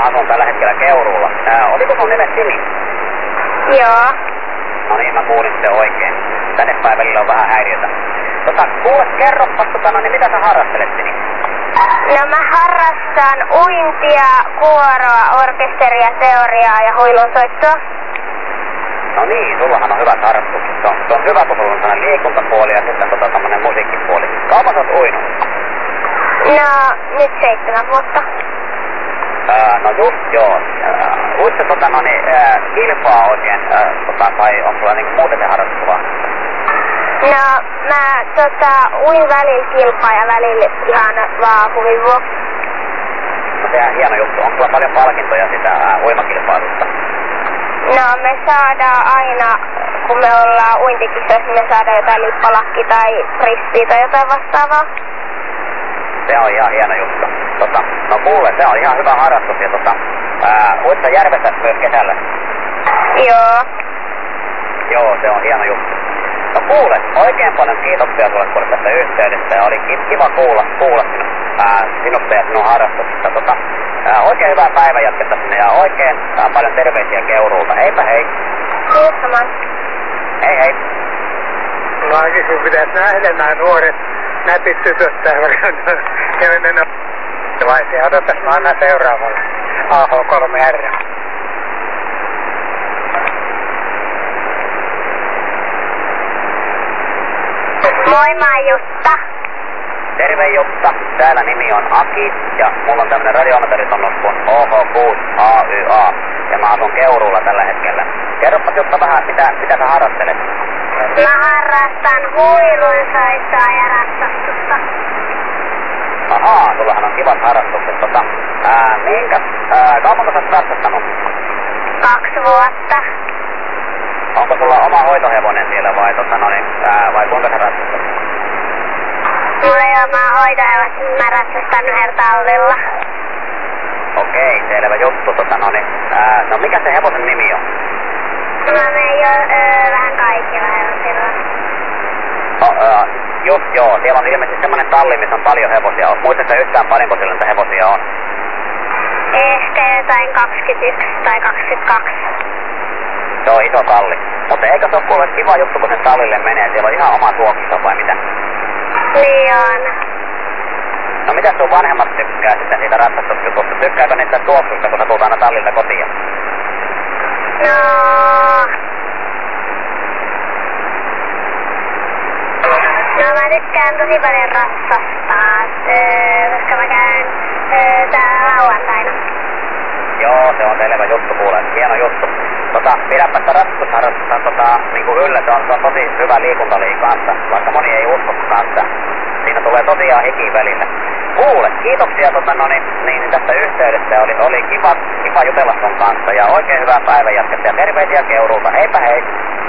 asun tällä hetkellä Keuruulla. Oliko sun nimes Simi? Joo. No niin, mä kuulin sitten oikein. Tänne päin välillä on vähän häiriötä. Kuule, kerropas, niin mitä sä harrastelet, Simi? No mä harrastan uintia, kuoroa, orkesteria, teoriaa ja huilunsoittoa. No niin, sullahan on hyvät harrastukset. Se on hyvä, kun sulla on sellainen liikuntapuoli ja sitten tommonen musiikkipuoli. Kauan sä oot uinut? No, nyt 7 vuotta. No just joo. Uitko kilpaa oikein, tai on sulla niinku muuten se harrastus vaan? No, mä uin välillä kilpaa ja välillä ihan vaan huvin vuoksi. No sehän hieno juttu. Onko sulla paljon palkintoja sitä uimakilpailusta? No, me saadaan aina, kun me ollaan uintikisoissa, me saadaan jotain lippalakki tai frissiä tai jotain vastaavaa. Se on ihan hieno juttu. No kuule, se on ihan hyvä harrastus ja uit sä järvestä myös kesällä? Joo. Joo, se on hieno juttu. No kuule, oikein paljon kiitoksia sulle kuule tästä yhteydestä ja oli kiva kuulla sinusta ja sinun harrastuksesta. Oikein hyvää päivänjatketta sinne ja oikein paljon terveisiä Keuruulta. Heipä hei. Kiitos samoin. Hei hei. Laakin sun pitäisi nähdä nämä nuoret näpit tytöt täällä. Odotas mä annan seuraavalle. AH3R. Moi, mä oon Jutta. Terve Jutta, täällä nimi on Aki ja mulla on tämmönen radioamatööritonnus kuin OH6AYA ja mä asun Keuruulla tällä hetkellä. Kerropas Jutta vähän, mitä sä harrastelet? Mä harrastan huilunsoittoa ja ratsastusta. Ahaa, sullahan on kivat harrastukset. Kauanko sä oot ratsastanut? 2 vuotta. Onko sulla oma hoitohevonen siellä vai kuinka sä ratsastat? Mulla ei ole omaa hoitohevosta, mä ratsastan yhdellä tallilla. Okei, selvä juttu. No mikä se hevosen nimi on? Mä menen jo vähän kaikilla hevosilla. Just joo, siellä on ilmeisesti semmonen talli, missä on paljon hevosia. Muistatko yhtään paljonko siellä niitä hevosia on? Ehkä jotain 21 tai 22. Se on iso talli. Mutta eikö se ole kuule kiva juttu, kun sen tallille menee? Siellä on ihan oma tuoksusta vai mitä? Niin on. No mitä sun vanhemmat tykkää sitten siitä ratsastusjutusta? Tykkääkö niistä tuoksusta, kun sä tulet aina tallilta kotiin? No mä tykkään tosi paljon ratsastaa, koska mä käyn täällä lauantaina. Joo, se on selvä juttu kuule. Hieno juttu. Pidäpä sitä ratsastusharrastusta niinku yllä. Se on tosi hyvä liikuntaliin kanssa. Vaikka moni ei uskokaan sitä. Siinä tulee tosiaan hiki välillä. Kuule, kiitoksia tästä yhteydestä. Oli kiva jutella sun kanssa. Ja oikein hyvää päivänjatketta. Ja terveisiä Keuruulta. Heipä hei.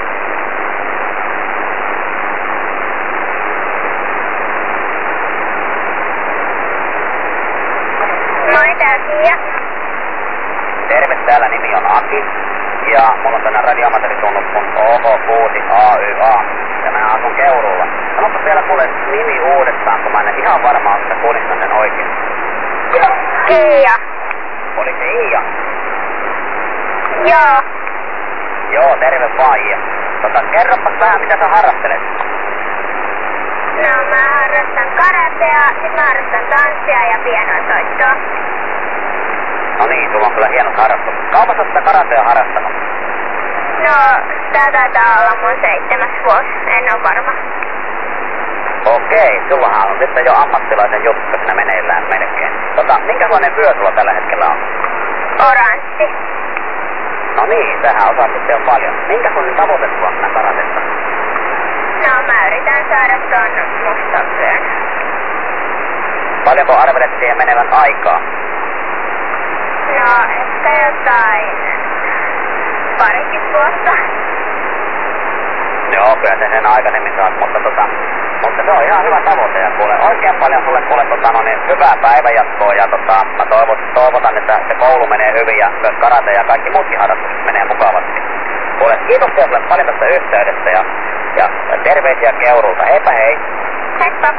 Moi, tää on Kia. Terve, täällä nimi on Aki. Ja mulla on tänään radioamatööritunnus kun OH6AYA. Ja mä asun Keuruulla. Sanoppa vielä kuule nimi uudestaan, kun mä en ihan varma, että kuulistan sen oikein. Kiia. Oli se Iia? Joo. Joo, terve vaan Iia. Kerropas vähän, mitä sä harrastelet. No mä harrastan karatea, sit mä harrastan tanssia ja pianosoittoa. No niin, sulla on kyllä hienot harrastukset. Kauan sä oot sitä karatea harrastanut? No, tää taitaa olla mun 7. vuosi, en oo varma. Okei, sullahan on sitten jo ammattilaisen juttu siinä meneillään melkein. Minkälainen vyö sulla tällä hetkellä on? Oranssi. No niin, sähän osaat sitten jo paljon. Minkä sun tavoite sulla on siinä karatessa? No mä yritän saada ton mustan vyön. Paljonko arvelet siihen menevän aikaa? No, ehkä jotain 2 vuotta. Joo, kyllä sen aikaisemmin saat, mutta se on ihan hyvä tavoite ja kuule oikein paljon sulle hyvää päivänjatkoa ja mä toivotan, että se koulu menee hyvin ja myös karate ja kaikki muutkin harrastukset menee mukavasti. Kuule, kiitoksia sulle paljon tästä yhteydestä ja terveisiä Keuruulta. Heipä hei! Heippa!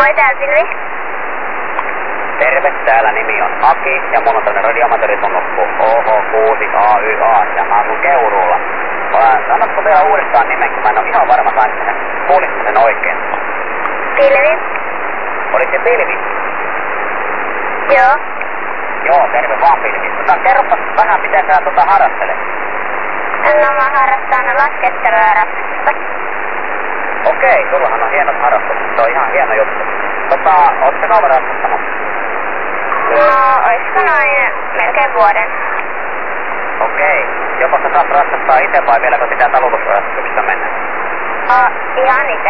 Moi, tää Silvi. Terve, täällä nimi on Aki ja mulla on tämmönen radioamatööritunnukku OH6AYA ja mä asun Keuruulla. Sanotko vielä uudestaan nimen, kun mä en oo ihan varma sain sen. Kuulitko sen oikein? Pilvi. Olit se Pilvi? Joo. Joo, terve vaan Pilvi. Kerropas vähän miten sä harrastelet. No mä harrastan laskettelua ja ratsastusta. Okei, sullahan on hienot harrastukset. Se on ihan hieno juttu. Ootko sä kauan ratsastanut? No, oisko noin melkein vuoden. Okei. Joko sä saat ratsastaa itse vai vieläkö pitää talutusratsastuksesta mennä? Ihan itse.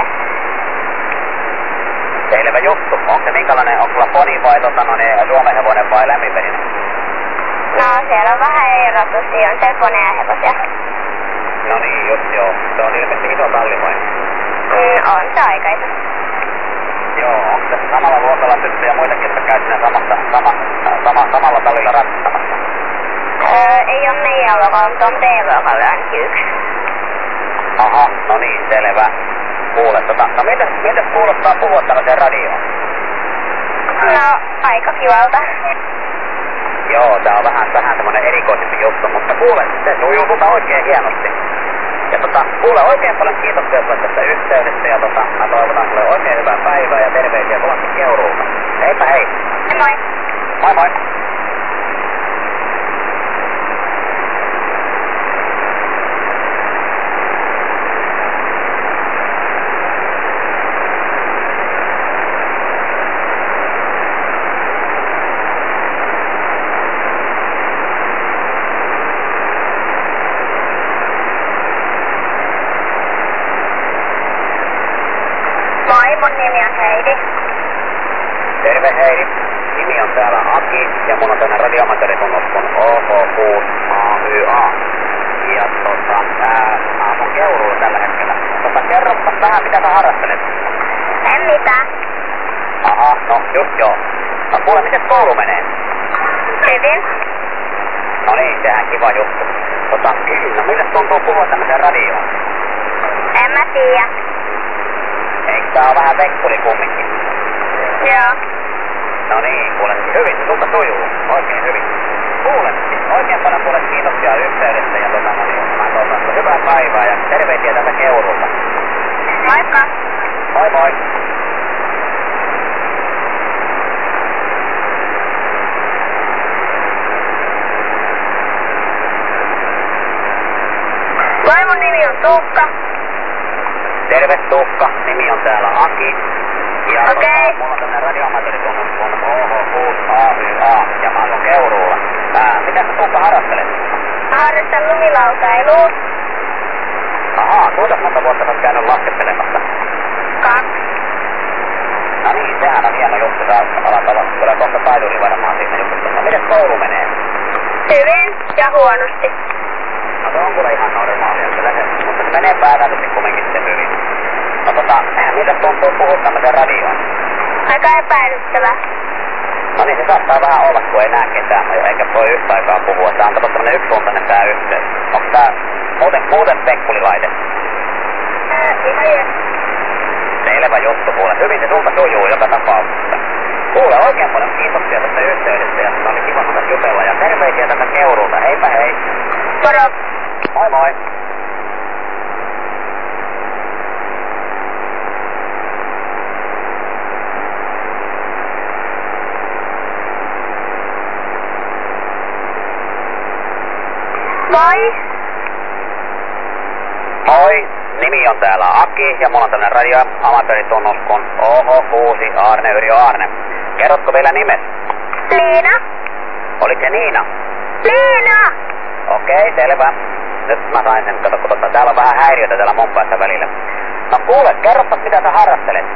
Selvä juttu. Onko se minkälainen, onko sulla poni vai suomenhevonen vai lämminverinen? No, siellä on vähän eri rotusia. On se ponea ja hevosia. No niin, just joo. Se on ilmeisesti iso talli vai? On se aika iso. Joo, onko tässä samalla luokalla tyttöjä ja muitakin, jotka käy siinä samalla tallilla ratsastamassa? Ei oo meidän luokalla, mutta on B-luokalla ainakin yksi. Aha, no niin, selvä. Kuule, no mitäs kuulostaa puhua tämmöiseen radioon? No, aika kivalta. Joo, tää on vähän semmonen erikoisempi juttu, mutta kuule, se sujuu sulta oikein hienosti. Ja kuule, oikein paljon kiitoksia sulle tästä yhteydestä ja mä toivotan sulle oikein hyvää päivää ja terveisiä kovasti Keuruulta. Heipä hei! Moi! Moi moi! Moi, mun nimi on Heidi. Terve Heidi. Nimi on täällä Aki ja mulla on tänne radioamatööritunnus kun OH6AYA. Ja mä asun Keuruulla tällä hetkellä. Kerropas vähän mitä sä harrastelet. En mitään. Aha, no just joo. No kuule, miten koulu menee? Hyvin. No niin, sehän kiva juttu. No miltä tuntuu puhua tämmöiseen radioon? En mä tiedä. Eikö tää oo vähän vekkuli kumminkin? Joo. No niin, kuule, hyvin se sulta sujuu. Oikein hyvin. Kuule, oikein paljon kuule kiitoksia yhteydestä ja mä toivotan sulle hyvää päivää ja terveisiä täältä Keuruulta. Moikka. Moi moi. Moi, mun nimi on Tuukka. Terve Tuukka, nimi on täällä Aki. Ja Okei. Mulla on tämmönen radioamatööritunnus kun OH6AYA ja mä asun Keuruulla. Mitä sä Tuukka harrastelet? Mä harrastan lumilautailua. Ahaa, kuinka monta vuotta sä oot käynyt laskettelemassa? 2. No niin, sehän on hieno juttu. Sä alat olla kyllä kohta taiduri varmaan siinä jutussa. No miten koulu menee? Hyvin ja huonosti. No se on kyllä ihan normaalia. Mutta se menee päätäisesti kumminkin sitten hyvin. No miltä tuntuu puhua tämmöiseen radioon? Aika epäilyttävä. No niin, se saattaa vähän olla, kun ei näe ketään. Eikä voi yhtä aikaa puhua. Tää on tämmönen yksisuuntainen tää yhteys. Onko tää muuten pekkulilaite? Ihan jees. Selvä juttu, kuule. Hyvin se sulta sujuu joka tapauksessa. Kuule, oikein paljon kiitoksia tästä yhteydestä ja oli kiva saada jutella ja terveisiä tätä Keuruulta. Heipä hei. Moro. Moi moi. Moi. Moi, nimi on täällä Aki ja mulla on tämmönen radioamatööritunnus kun OH6 Aarne Yrjö Aarne. Kerrotko vielä nimes? Liina. Oliko se Niina? Liina. Okei, selvä. Nyt mä sain sen, kato, kun täällä on vähän häiriötä täällä mun päässä välillä. No kuule, kerropas mitä sä harrastelet.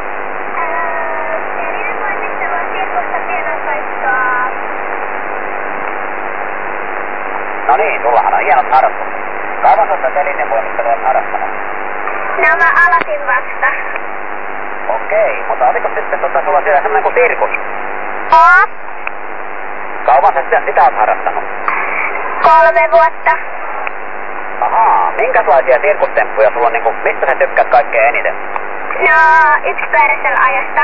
No niin, sullahan on hienot harrastukset. Kauan sä telinevoimistelua oot harrastanut? No mä aloitin vasta. Okei, mutta oliko sitten sulla siellä semmonen kuin sirkus? Oo. Kauan sä sitä oot harrastanut? 3 vuotta. Ahaa, minkälaisia sirkustemppuja sulla on niinku, mistä sä tykkäät kaikkein eniten? No, yksipyöräisellä ajosta.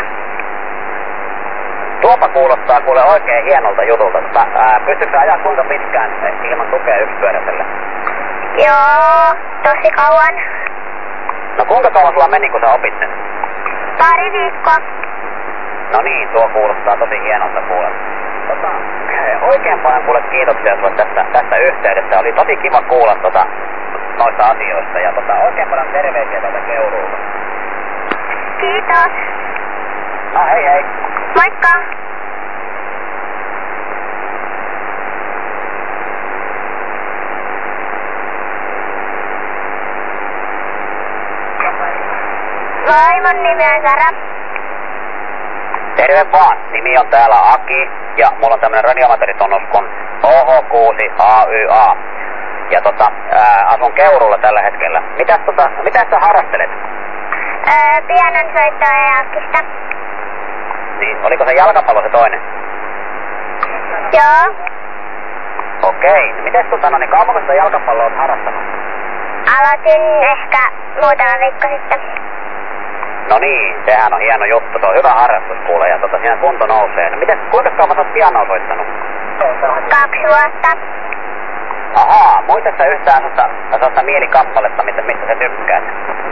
Tuopa kuulostaa kuule oikein hienolta jutulta. Pystytkö ajaa kuinka pitkään ilman tukea yksipyöräiselle? Joo, tosi kauan. No kuinka kauan sulla meni kun sä opit sen? Pari viikkoa. No niin, tuo kuulostaa tosi hienolta kuule. Oikein paljon kuule kiitoksia sulle tästä yhteydestä. Oli tosi kiva kuulla noista asioista ja oikein paljon terveisiä täältä Keuruulta. Kiitos. No hei hei. Moikka. Moi, mun nimi on Sara. Terve vaan, nimi on täällä Aki ja mulla on tämmönen radioamatööritunnus kun OH6AYA. Ja asun Keuruulla tällä hetkellä. Mitäs sä harrastelet? Pianon soittoa ja jalkista. Niin, oliko se jalkapallo se toinen? Joo. Okei, mites niin kauanko sitä jalkapalloa oot harrastanut? Aloitin ehkä muutama viikko sitten. No niin, sehän on hieno juttu. Se on hyvä harrastus kuule ja siinä kunto nousee. No kuinka kauan sä oot pianoa soittanut? 2 vuotta. Ahaa, muistatko sä yhtään sellaista mielikappaletta, mistä sä tykkäät?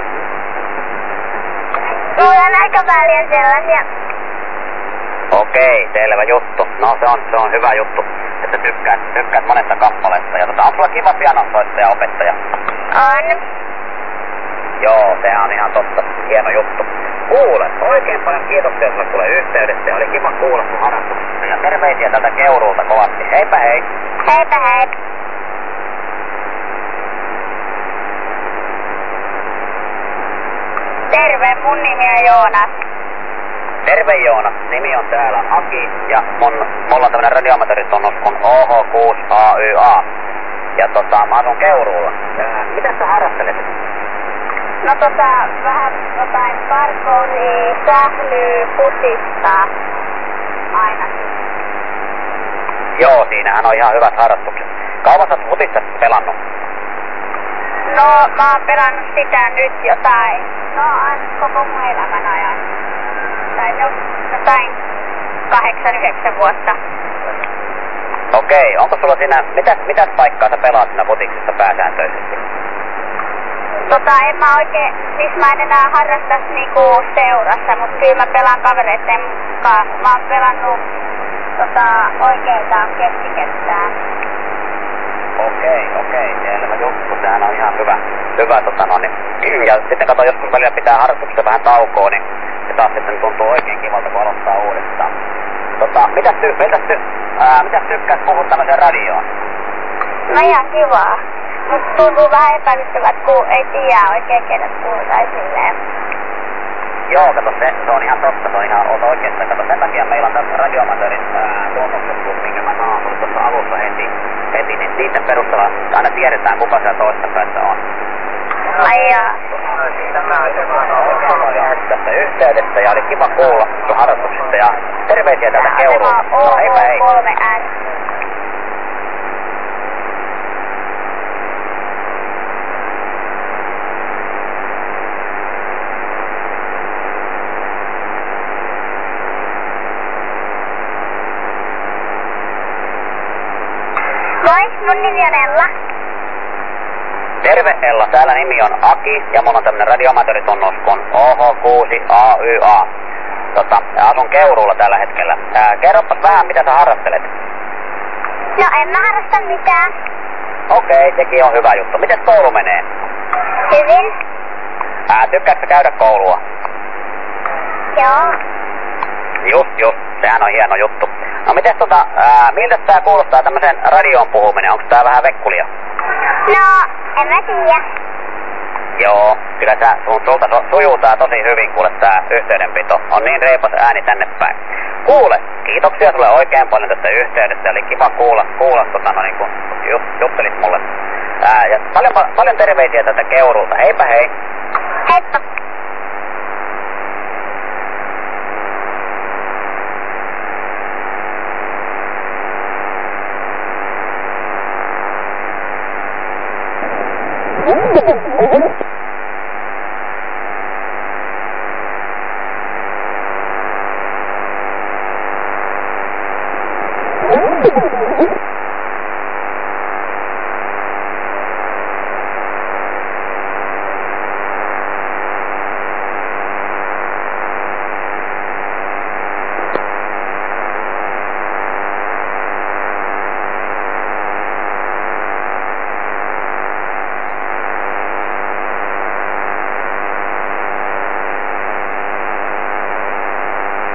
Mulla on aika paljon sellaisia. Okei, selvä juttu. No se on hyvä juttu, että tykkäät monesta kappaleesta. Ja onko sulla kiva pianonsoittaja opettaja? On. Joo, sehän on ihan totta. Hieno juttu. Kuule, oikein paljon kiitoksia sulle kuule yhteydestä ja oli kiva kuulla sun harrastuksesta. Ja terveisiä täältä Keuruulta kovasti. Heipä hei. Heipä hei. Terve, mun nimi on Joonas. Terve Joonas, nimi on täällä Aki ja mulla on tämmönen radioamatööritunnus kun OH6AYA. Ja mä asun Keuruulla. Mitä sä harrastelet? No vähän jotain parkouria, sählyä, futista. Ainakin. Joo, siinähän on ihan hyvät harrastukset. Kauan sä oot futista pelannut? No, mä oon pelannut sitä nyt jotain. No, koko mun elämän ajan. Tai jotain 8-9 vuotta. Okei, onko sulla siinä, mitäs paikkaa sä pelaat siinä futiksessa pääsääntöisesti? En mä oikein, siis mä en enää harrastas niinku seurassa, mut kyllä mä pelaan kavereitten kanssa. Mä oon pelannut oikeitaan keskikenttään. Okei, selvä juttu, sehän on ihan hyvä ja sitten kato, joskus välillä pitää harrastuksesta vähän taukoa, niin se taas sitten tuntuu oikein kivalta, kun aloittaa uudestaan. Mitäs tykkäät puhua tämmöiseen radioon? No ihan kivaa. Mut tuntuu vähän epäilyttävät, kun ei tiedä oikein kenet puhutaan silleen. Joo, kato, se on ihan totta, se on ihan oikeassa. Kato, sen takia meillä on tässä radioamatöörin tunnukset, minkä mä saan tuossa alussa heti, niin niiden perusteella aina tiedetään, kuka siellä toista päässä on. Ai jaa. Tästä yhteydestä ja oli kiva kuulla sun harrastuksista ja terveisiä täältä Keuruulta. No, heipä hei. OH3N. Moi, mun nimi on Ella. Terve Ella, täällä nimi on Aki ja mulla on tämmönen radioamatööritunnus kun OH6AYA. Asun Keuruulla tällä hetkellä. Kerropas vähän mitä sä harrastelet. No en mä harrasta mitään. Okei, sekin on hyvä juttu. Mites koulu menee? Hyvin. Tykkäätkö käydä koulua? Joo. Just, sehän on hieno juttu. No mites miltä tää kuulostaa tämmösen radioon puhuminen? Onko tää vähän vekkulia? No, en mä tiedä. Joo, kyllä sulta sujuu tää tosi hyvin kuule tää yhteydenpito. On niin reipas ääni tänne päin. Kuule, kiitoksia sulle oikein paljon tästä yhteydestä. Eli kiva kuulla niin kun juttelit mulle. Ja paljon terveisiä tätä Keuruulta. Heipä hei. Heippa. Mm-hmm.